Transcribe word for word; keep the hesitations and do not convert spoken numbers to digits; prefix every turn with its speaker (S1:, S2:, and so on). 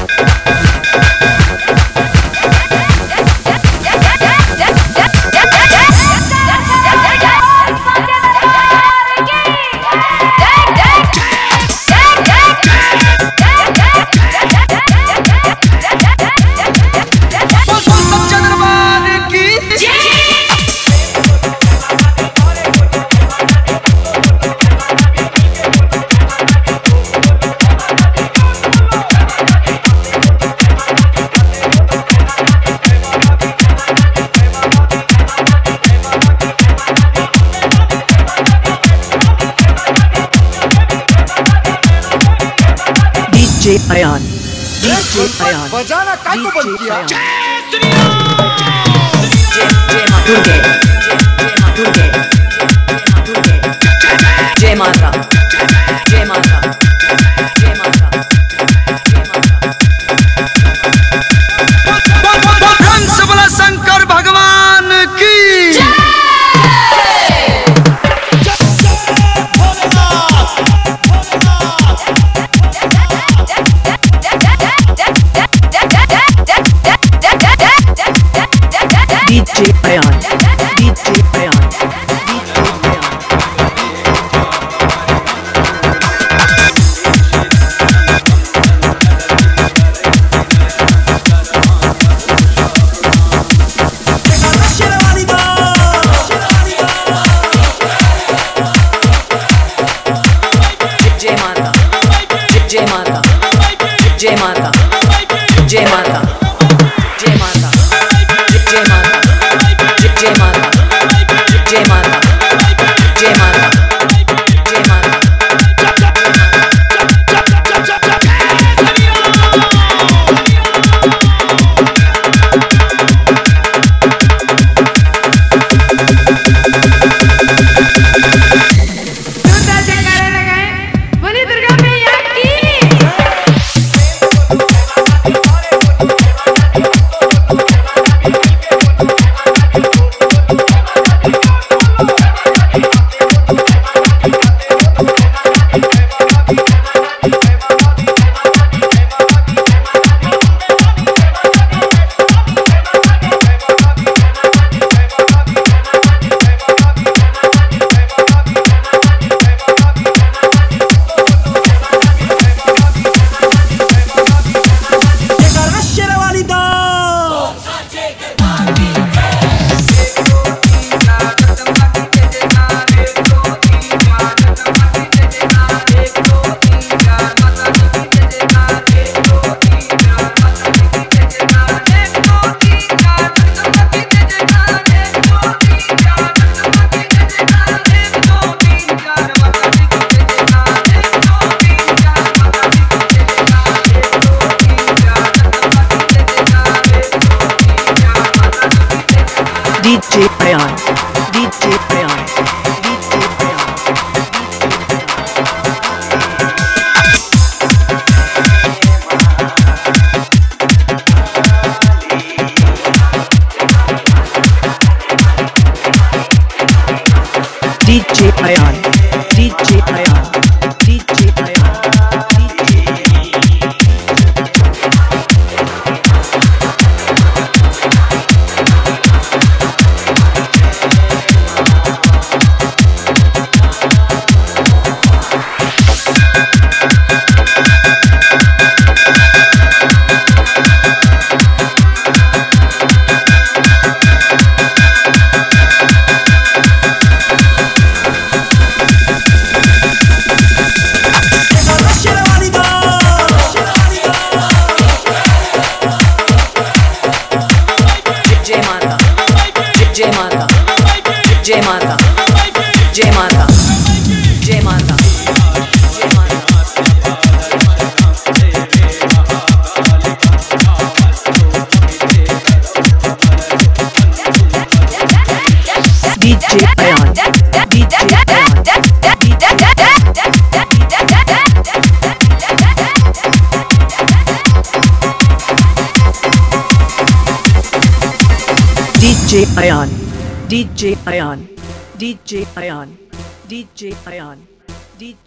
S1: DJ Ayan, DJ Ayaan,
S2: बजाना काय को बंद किया?
S1: जय मां दुर्गे, जय दुर्गे, जय माता, जय माता, जय माता,
S2: हंस बोला शंकर भगवान की।
S1: डीजे अयान, डीजे अयान, जय माता, जय माता, जय माता, जय माता, जय माता, जय माता, जय माता, जय माता, जय माता, जय माता।
S3: बोली दुर्गा मैया की।
S1: DJ Ayan, DJ Ayan, DJ Ayan, DJ Ayan, DJ Ayan, DJ Ayan, DJ जय माता, जय माता, जय माता, जय माता, जय माता, जय माता। DJ Ayan, DJ Ayan, DJ Ayan, DJ Ayan, DJ Ayan, DJ Ayan, DJ